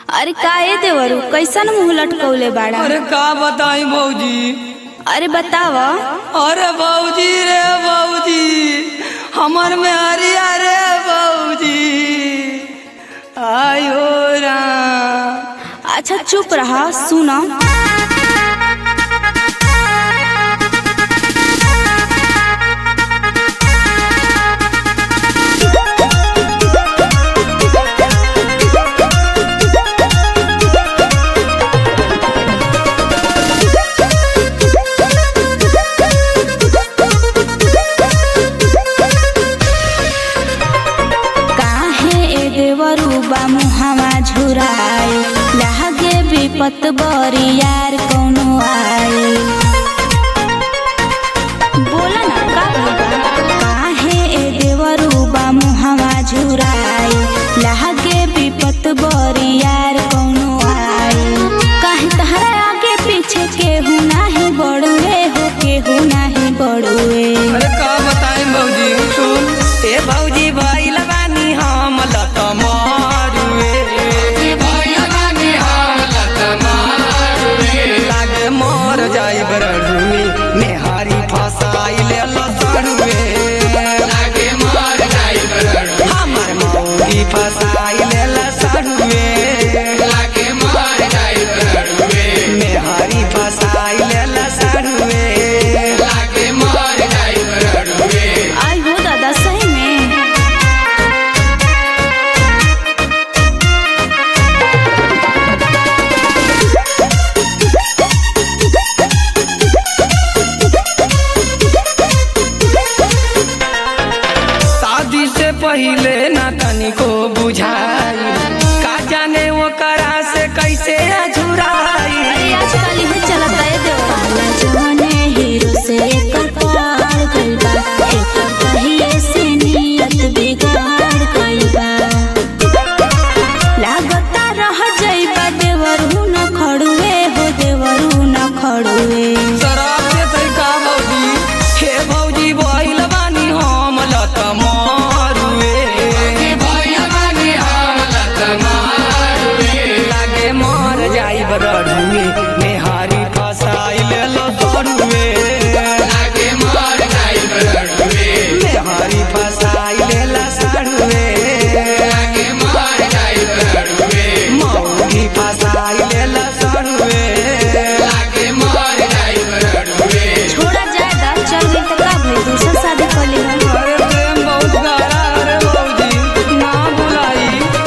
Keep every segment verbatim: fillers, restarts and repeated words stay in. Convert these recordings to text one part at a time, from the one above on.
अरे काहे देवरू कैसन मुंह लटकौले बाड़ा? अरे का बताई भौजी। अरे बताव। अरे भौजी रे भौजी, हमर में हरिया रे भौजी, आयो राम। अच्छा चुप रहा, सुना। मुहावा झुराए लागे विपत बरी यार कौनो आए। बोला ना का काहे ए देवरू बा मुहावा झुराए लागे विपत बरी यार कौनो आए। काहे तहरा आगे पीछे केहू नाही बड़ुए हो, केहू नाही बड़ुए। अरे का बताई भौजी, सुन ए भौजी भाई लगानी हम लत मर जाई बरडुए मेहारी फसाई ले लसड़ुए, लागे मर जाई बरडुए हमर मौगी फसाई ले लसड़ुए, लागे मर जाई बरडुए मेहारी फसाई ले लसड़ुए, लागे मर जाई बरडुए। आई हो दादा सही में। पहिले ना तनिको बुझाई का जाने वो करा से कैसे अझुराई। अरे आजकल ही चलता है देवाला जवाने हीरो से कपार कइबा, एकर कहिए से नियत बिगाड़ कइबा। लागता रह जाइबा देवरू न खड़ुए हो, देवरू न खड़ुए। शराब से तई का भौजी, हे भौजी बोइल बानी हम लत मारुए, लागे मर जाई बरडुए मेहारी फसाई ले लसड़ुए, लागे मर जाई बरडुए मेहारी फसाई ले लसड़ुए, लागे मर जाई बरडुए मौगी फसाई ले लसड़ुए, लागे मर जाई बरडुए। छोड़ा जाएगा चल गई तो का भई दूसरा शादी कर ले। अरे प्रेम बहुत गारा रे भौजी, ना बुलाई।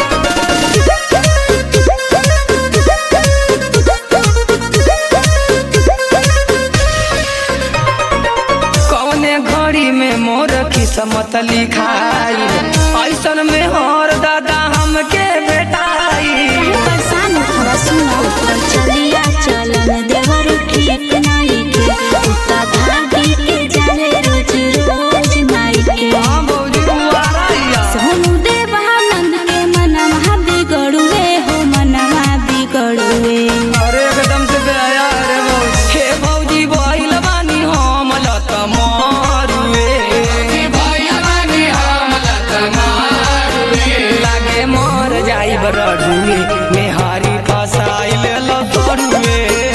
कौने घड़ी में मोर किस्मत लिखाई, ऐसन में हर दादा हमके बेटाई। परेशान होखबा सुना, ऊपर चलिया चलन देवरू ठीक नहीं के, उता भागी के जाने रोज रोज नाई के। हाँ भौजी दुआरा सोनू देवानंद के मनवा बिगड़ुए हो, मनवा बिगड़ुए। अरे एकदम से गया रे भौजी, हे भौजी बोइल बानी हम लत मारुए, लागे मर जाई बरडुए मेहारी फसाई ले लसड़ुए।